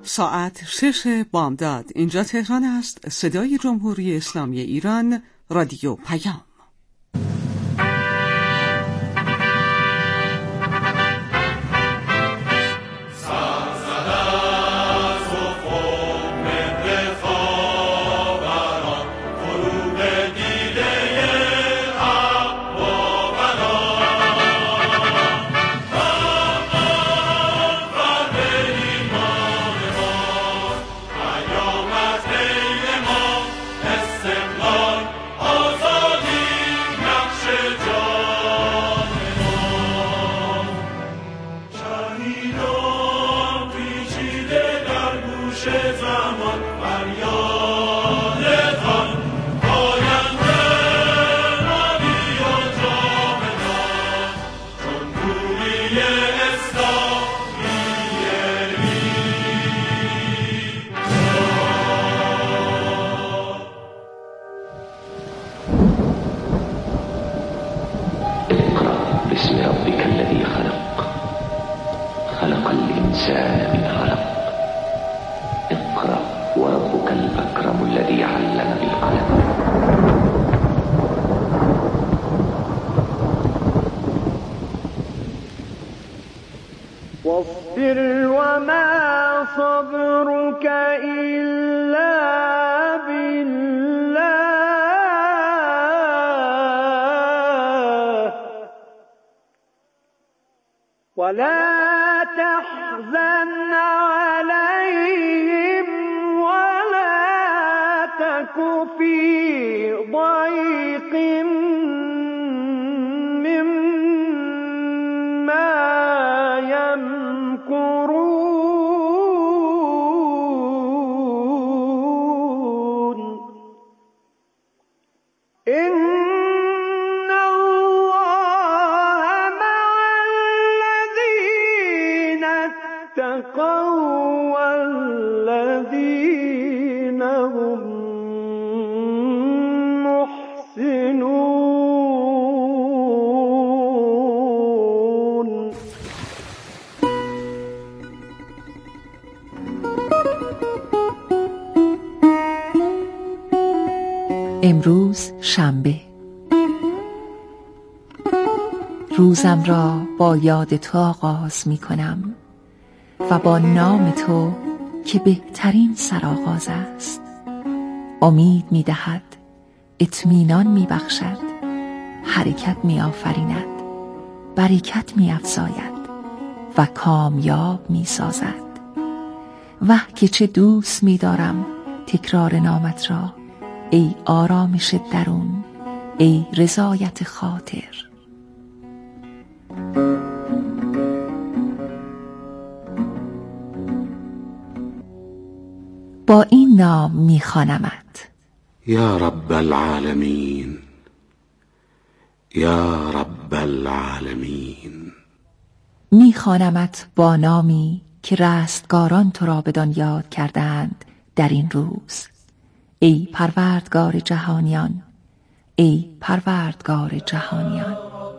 ساعت 6 بامداد. اینجا تهران است. صدای جمهوری اسلامی ایران، رادیو پیام. بسم ربك الذي خلق الإنسان من علق اقرأ وربك الأكرم الذي علم بالقلم. واصبر وما صبرك إلا بالله ولا تحزن عليهم ولا تك في ضيق مما يمكرون إن الله مع الذين اتقوا والذين هم محسنون. امروز شنبه. روزم را با یاد تو آغاز می کنم و با نام تو که بهترین سرآغاز است. امید می دهد، اطمینان می بخشد، حرکت می آفریند، برکت می افزاید و کامیاب می سازد. وه که چه دوست می دارم تکرار نامت را، ای آرامش درون، ای رضایت خاطر. با این نام می‌خوانمت: یا رب العالمین، یا رب العالمین. می‌خوانمت با نامی که رستگاران تو را بدان یاد کردند در این روز. ای پروردگار جهانیان، ای پروردگار جهانیان.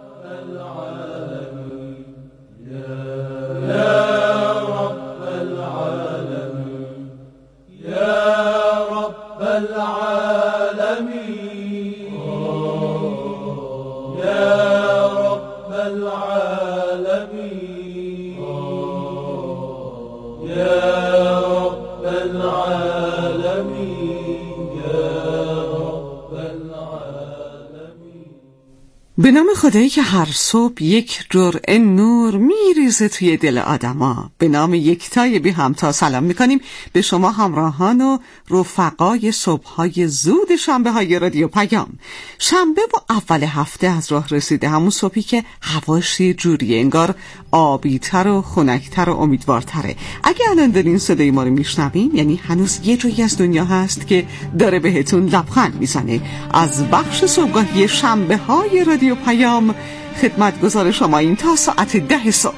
به نام خدایی که هر صبح یک جرعه نور میریزه توی دل آدما، به نام یکتای بی همتا سلام میکنیم به شما همراهان و رفقای صبحهای زود شنبه های رادیو پیام. شنبه و اول هفته از راه رسیده، همون صبحی که هواش یه جوریه انگار آبیتر و خنکتر و امیدوارتره. اگه الان دارین صدای ما رو میشنوین یعنی هنوز یه جایی از دنیا هست که داره بهتون لبخند میزنه. از بخش صبحگاهی شنبه های رادیو پیام خدمتگزار شما این تا ساعت 10 صبح.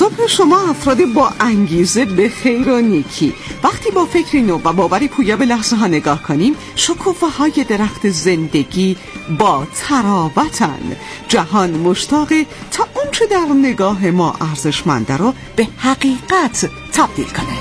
صبح شما افراد با انگیزه به خیر و نیکی. وقتی با فکری نو و باوری پویا به لحظه ها نگاه کنیم، شکوفه‌های درخت زندگی با تراوتن. جهان مشتاقه تا اونچه در نگاه ما ارزشمنده رو به حقیقت تبدیل کنه.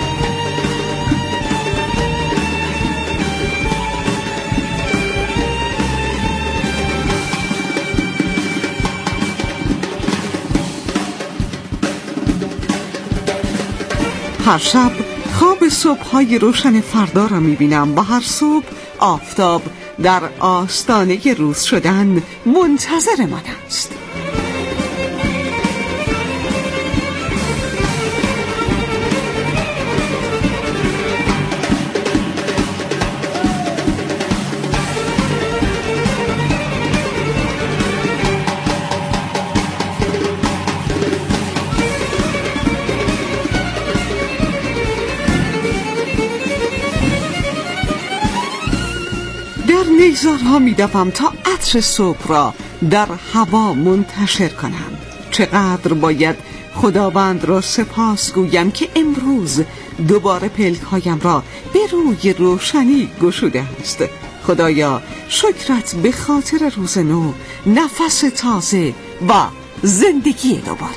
هر شب خواب صبح‌های روشن فردا را می‌بینم و هر صبح آفتاب در آستانه روز شدن منتظر من است. نیزارها می‌دوم تا عطر صبح را در هوا منتشر کنم. چقدر باید خداوند را سپاس گویم که امروز دوباره پلک‌هایم را به روی روشنی گشوده است. خدایا شکرت به خاطر روز نو، نفس تازه و زندگی دوباره.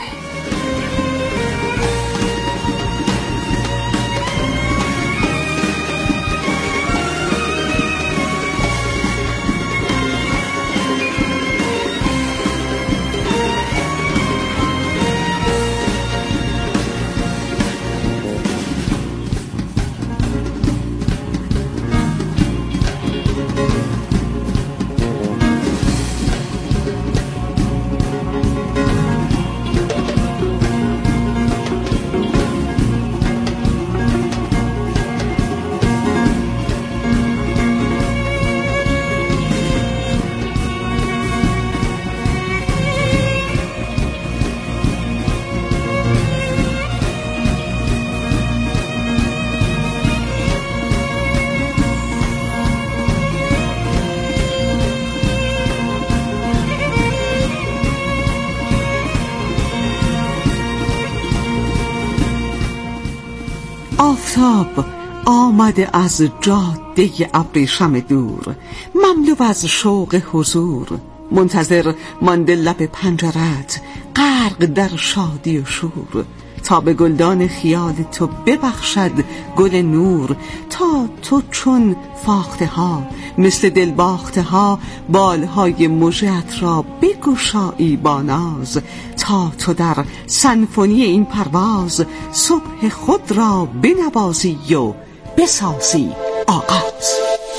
آفتاب آمده از جاده ابریشم دور، مملو از شوق حضور، منتظر مانده لب پنجرت، غرق در شادی و شور، تا به گلدان خیال تو ببخشد گل نور، تا تو چون فاخته ها مثل دل باخته ها بالهای مژه‌ات را بگشایی با ناز، تا تو در سنفونی این پرواز صبح خود را بنوازی و بسازی آغاز.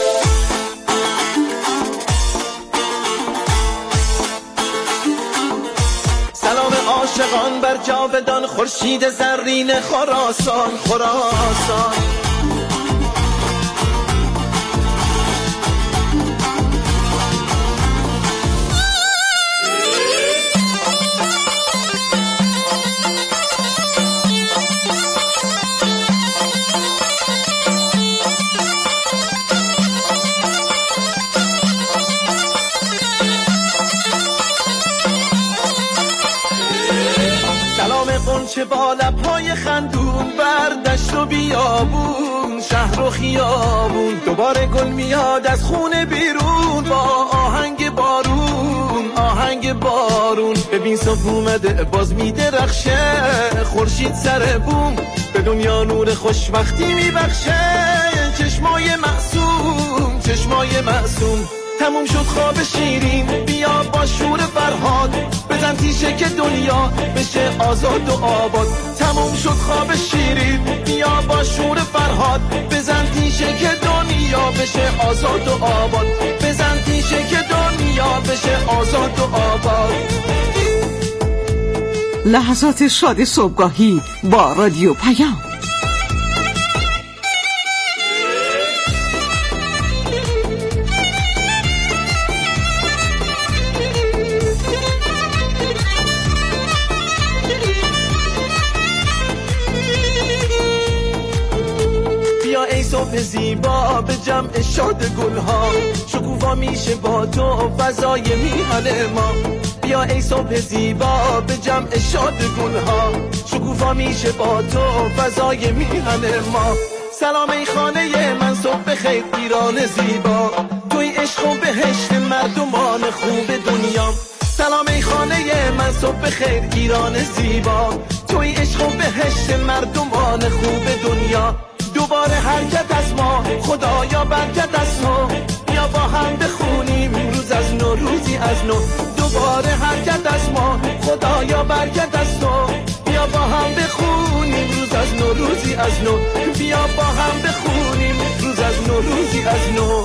سلام عاشقان بر جاودان خورشید زرین خراسان خراسان. چه با لب‌های خندون بر دشت و بیابون، شهر و خیابون، دوباره گل میاد از خونه بیرون با آهنگ بارون آهنگ بارون. ببین صبح اومده باز میدرخشه، خورشید سر بوم به دنیا نور خوشبختی میبخشه. چشمای معصوم چشمای معصوم، تموم شد خواب شیرین، بیا با شور فرهاد بزن تیشه که دنیا بشه آزاد و آباد. تموم شد خواب شیرین، بیا با شور فرهاد بزن تیشه که دنیا بشه آزاد و آباد. بزن تیشه که دنیا بشه آزاد و آباد. لحظات شاد صبحگاهی با رادیو پیام. صبح زیبا به جمع شاد گلها، شکوفا میشه با تو فضای میهن ما. بیا ای صبح زیبا به جمع شادگونها، شکوفا میشه با تو فضای میهن ما. سلام ای خانه من صبح خیر ایران زیبا، توی عشق و بهشت مردمان خوب دنیا. سلام ای خانه من صبح خیر ایران زیبا، توی عشق و بهشت مردمان خوب دنیا. دوباره حرکت از ما خدایا برکت از تو، بیا با هم بخونیم روز از نو روزی از نو. دوباره حرکت از ما خدایا برکت از تو، بیا با هم بخونیم روز از نو روزی از نو. بیا با هم بخونیم روز از نو روزی از نو.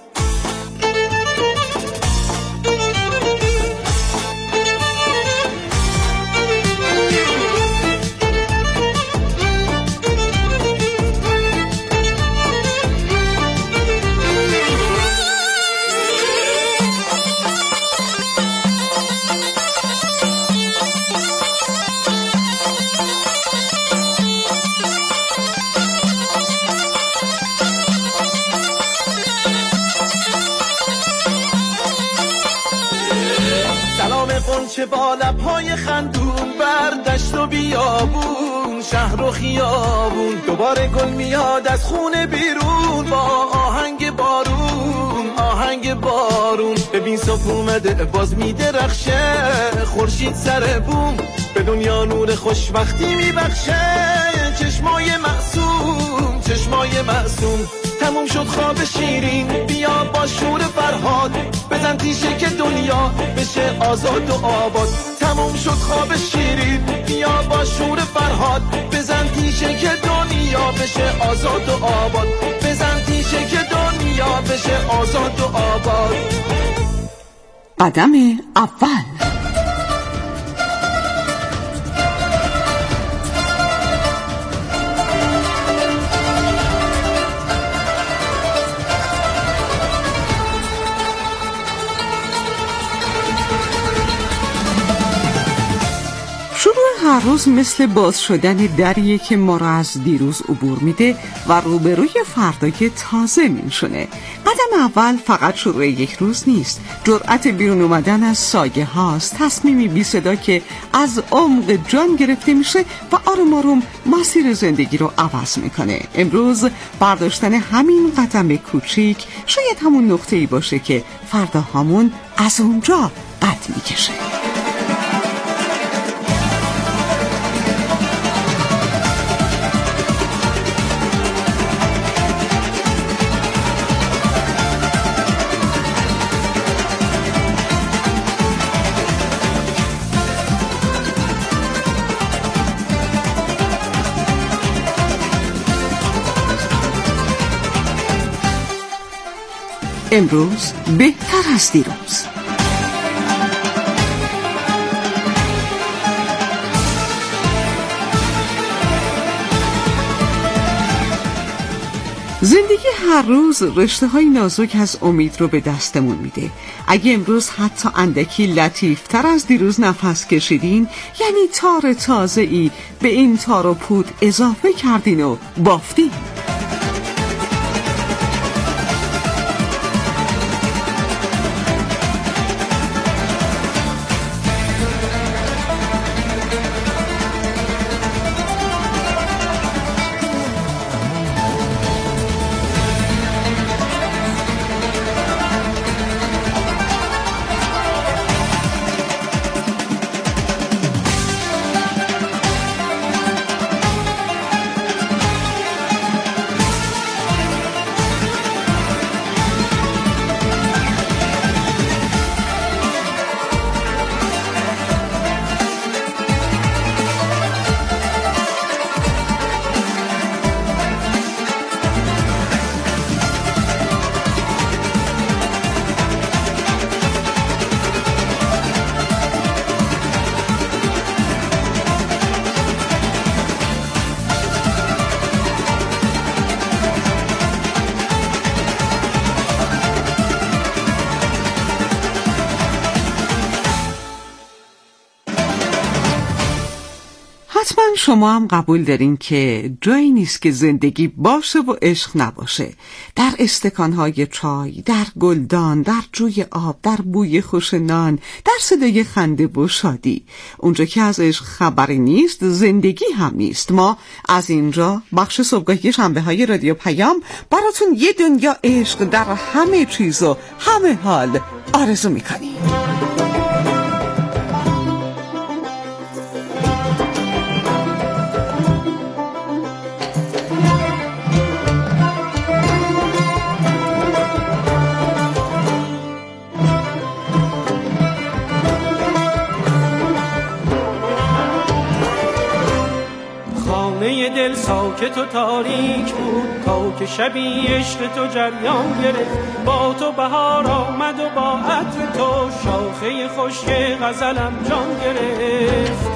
قنچه با لب‌های خندون بر دشت و بیابون، شهر و خیابون، دوباره گل میاد از خونه بیرون با آهنگ بارون، آهنگ بارون. ببین صبح اومده باز میدرخشه، خورشید سر بوم به دنیا نور خوشبختی میبخشه. چشمای معصوم، چشمای معصوم، تموم شد خواب شیرین، بیا با شور فرهاد بزن تیشه که دنیا بشه آزاد و آباد. تموم شد خواب شیرین، بیا با شور فرهاد بزن تیشه که دنیا بشه آزاد و آباد. بزن تیشه که دنیا بشه آزاد و آباد. قدم اول. هر روز مثل باز شدن دریه که ما را از دیروز عبور میده و روبروی فردای تازه میشونه. قدم اول فقط شروع یک روز نیست، جرأت بیرون اومدن از سایه هاست، تصمیمی بی صدا که از عمق جان گرفته میشه و آروم آروم مسیر زندگی رو عوض میکنه. امروز برداشتن همین قدم کوچیک شاید همون نقطه‌ای باشه که فردا همون از اونجا قد میکشه. امروز بهتر از دیروز. زندگی هر روز رشته‌های نازک از امید رو به دستمون میده. اگه امروز حتی اندکی لطیفتر از دیروز نفس کشیدین، یعنی تار تازه‌ای به این تار و پود اضافه کردین و بافتین. حتما شما هم قبول دارین که جایی نیست که زندگی باشه و عشق نباشه. در استکانهای چای، در گلدان، در جوی آب، در بوی خوش نان، در صدای خنده و شادی. اونجا که از عشق خبری نیست، زندگی هم نیست. ما از اینجا بخش صبحگاهی شنبه‌های رادیو پیام براتون یه دنیا عشق در همه چیز و همه حال آرزو میکنیم. دل ساکت و تاریک بود تا که شبی عشق تو جریان گرفت. با تو بهار آمد و با عطر تو شاخه خشک غزلم جان گرفت.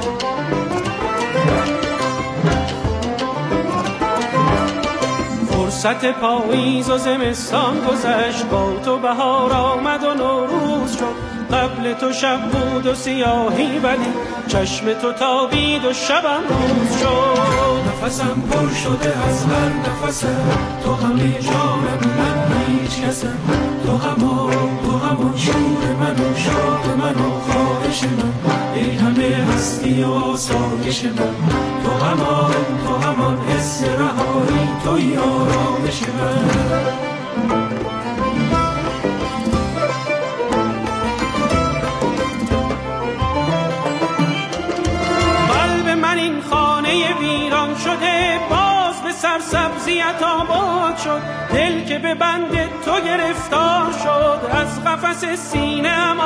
فرصت پاییز و زمستان گذشت، با تو بهار آمد و نوروز شد. قبل تو شب بود و سیاهی ولی چشم تو تابید و شبم روز شد. نفسم پر شده از هر نفسه، تو همه جانم، من هیچ کسم. تو همان شور من و شوق من و خواهش من، ای همه هستی و آسایش من. تو همان حس رهایی، توی آرامش من. ویران شده باز به سرسبزیت آباد شد. دل که به بند تو گرفتار شد، از قفس سینه‌ام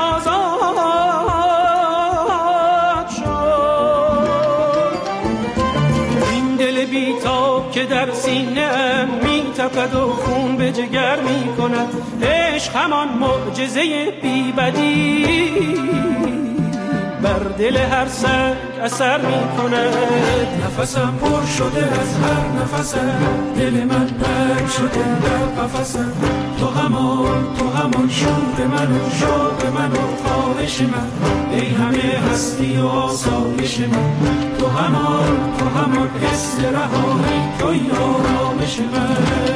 آزاد شد. این دل بیتاب که در سینه‌ام می‌تپد و خون به جگر می‌کند، عشق همان معجزه بی‌بدیل بر دل هر سنگ اثر می کند. نفسم پر شده از هر نفسم، دل من بند شده در قفسم. تو همان شور من و شوق من و خواهش من، ای همه هستی و آسایش من. تو همان حس رهایی، توی آرامش من.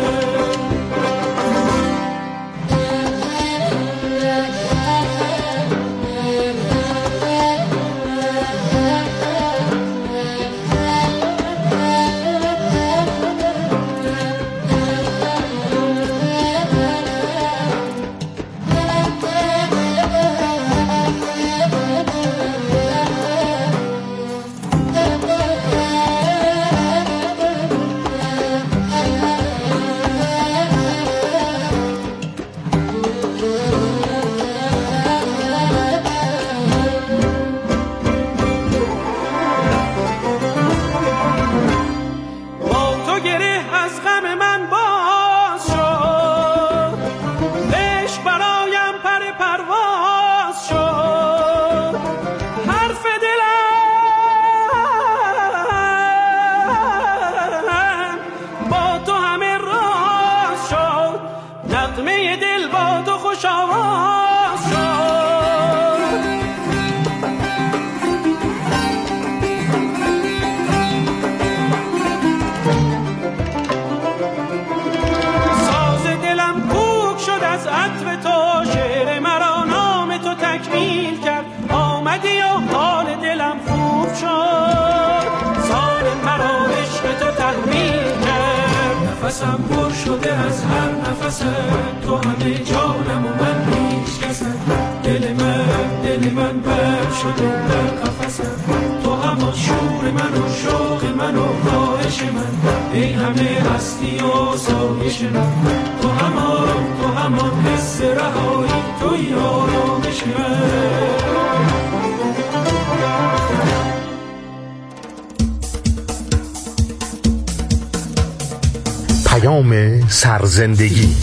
نفسم پر شده از هر نفسم، تو همه جانم و من هیچ کسم. دل من بند شده در قفسم. تو همان شور من و شوق من و خواهش من، ای همه هستی و آسایش من. تو همان حس رهایی، توی آرامش من. پیام سرزندگی.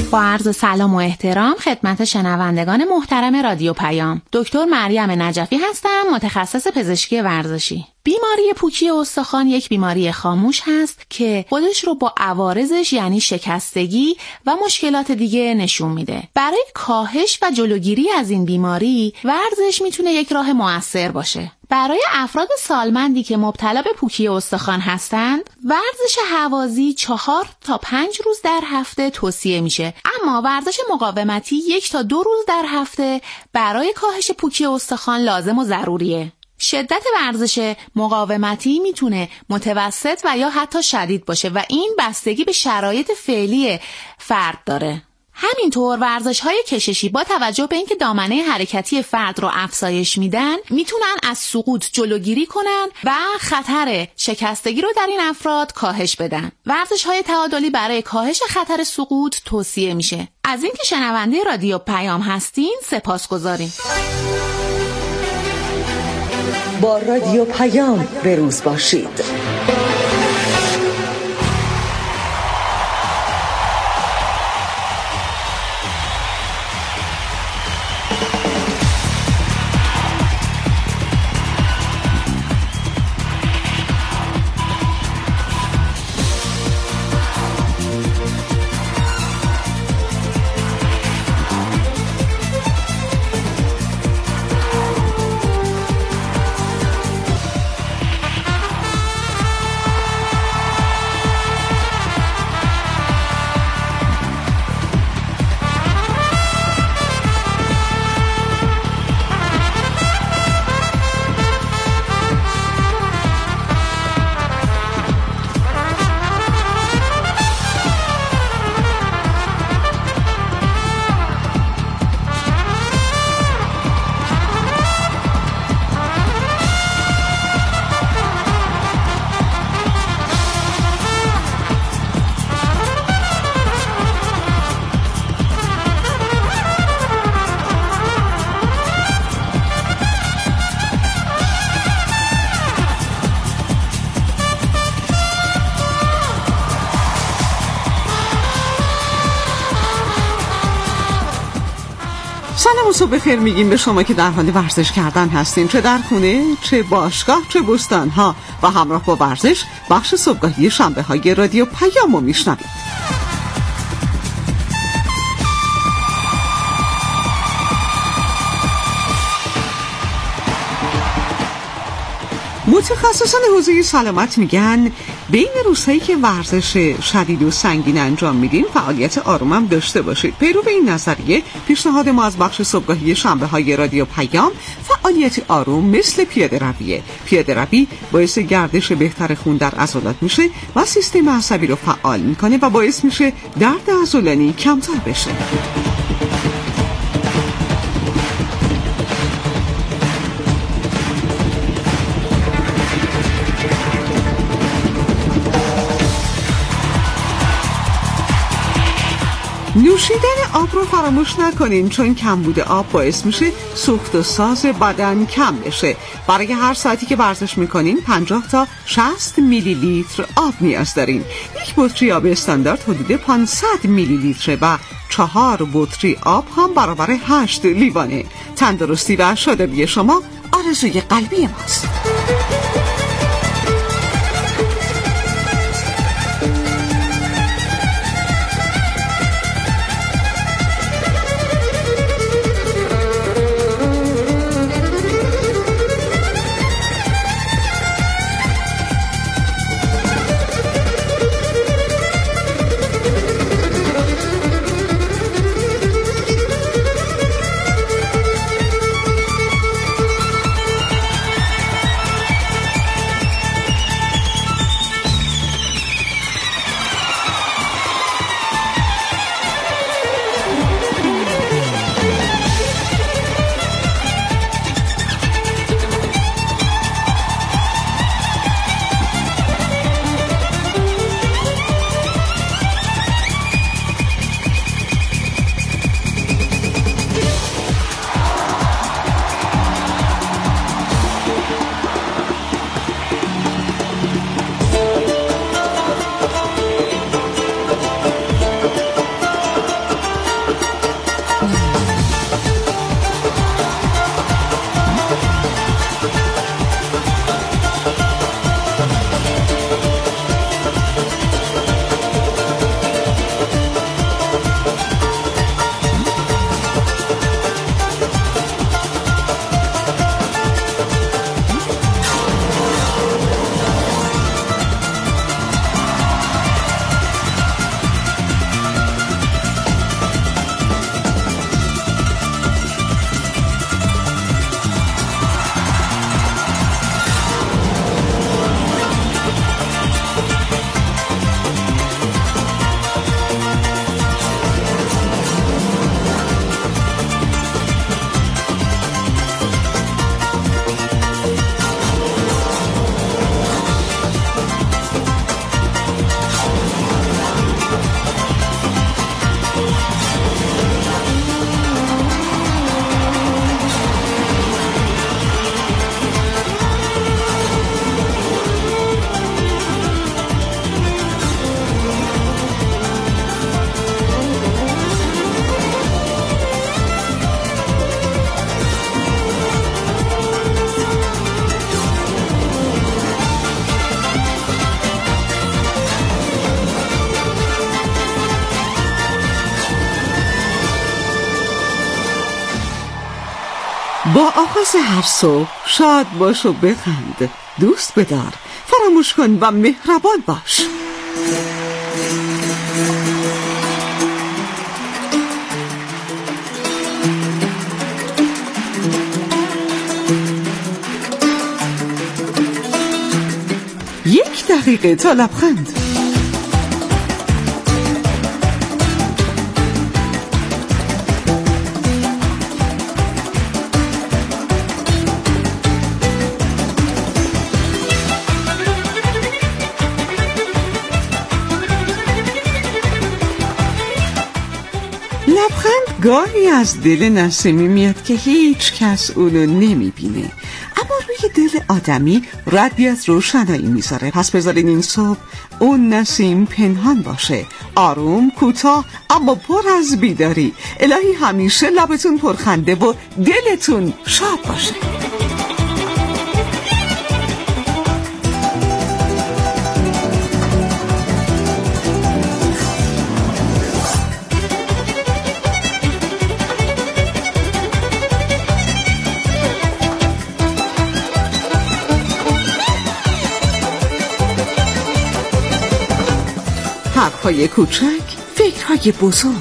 با عرض سلام و احترام خدمت شنوندگان محترم رادیو پیام، دکتر مریم نجفی هستم، متخصص پزشکی ورزشی. بیماری پوکی استخوان یک بیماری خاموش هست که خودش رو با عوارضش یعنی شکستگی و مشکلات دیگه نشون میده. برای کاهش و جلوگیری از این بیماری ورزش میتونه یک راه مؤثر باشه. برای افراد سالمندی که مبتلا به پوکی استخوان هستند، ورزش هوازی 4 تا 5 روز در هفته توصیه میشه، اما ورزش مقاومتی 1 تا 2 روز در هفته برای کاهش پوکی استخوان لازم و ضروریه. شدت ورزش مقاومتی میتونه متوسط و یا حتی شدید باشه و این بستگی به شرایط فعلی فرد داره. همینطور ورزش‌های کششی با توجه به اینکه دامنه حرکتی فرد رو افزایش میدن، میتونن از سقوط جلوگیری کنن و خطر شکستگی رو در این افراد کاهش بدن. ورزش‌های تعادلی برای کاهش خطر سقوط توصیه میشه. از اینکه شنونده رادیو پیام هستین سپاسگزاریم. با رادیو پیام به روز باشید. سلام و صبح بخیر میگیم به شما که در حال ورزش کردن هستین، چه در خونه، چه باشگاه، چه بستانها، و همراه با ورزش بخش صبحگاهی شنبه های رادیو پیام رو میشنوید. متخصصان حوزه سلامت میگن بین روزهایی که ورزش شدید و سنگین انجام میدین فعالیت آروم هم داشته باشید. پیرو به این نظریه پیشنهاد ما از بخش صبحگاهی شنبه های رادیو پیام فعالیت آروم مثل پیاده رویه. پیاده روی باعث گردش بهتر خون در عضلات میشه و سیستم عصبی رو فعال میکنه و باعث میشه درد عضلانی کمتر بشه. نوشیدن آب رو فراموش نکنین، چون کمبود آب باعث میشه سوخت و ساز بدن کم بشه. برای هر ساعتی که ورزش میکنین 50 تا 60 میلی لیتر آب نیاز دارین. یک بطری آب استاندارد حدود 500 میلی لیتره و 4 بطری آب هم برابر 8 لیوانه. تندرستی و شادابی شما آرزوی قلبی ماست. با آغاز هر صبح شاد باش و بخند، دوست بدار، فراموش کن و مهربان باش. یک دقیقه تا لبخند. لبخند گاهی از دل نسیمی میاد که هیچ کس اونو نمیبینه، اما روی دل آدمی ردی از روشنایی میذاره. پس بذارین این صبح اون نسیم پنهان باشه، آروم، کوتاه، اما پر از بیداری. الهی همیشه لبتون پرخنده و دلتون شاد باشه. حرفهای کوچک، فکرهای بزرگ.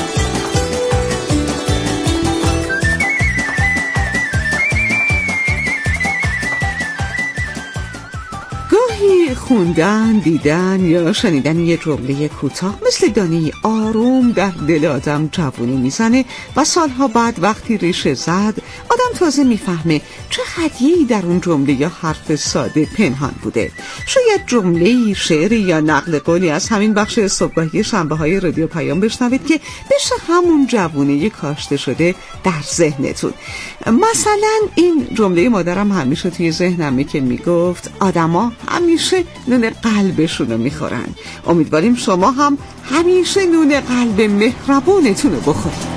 گاهی خوندن، دیدن یا شنیدن یه جمله کوتاه مثل دانه آروم در دل آدم جوونی میزنه و سالها بعد وقتی ریشه زد آدم تازه میفهمه چه هدیه‌ای در اون جمله یا حرف ساده پنهان بوده. شاید جمله‌ای، شعری یا نقل قولی از همین بخش صبحگاهی شنبه‌های رادیو پیام بشنوید که بشه همون جوونه کاشته شده در ذهنتون. مثلا این جمله مادرم همیشه توی ذهنمه که میگفت آدما همیشه نون قلبشونو میخورن. امیدواریم شما هم همیشه نون قلب مهربونتونو بخورید.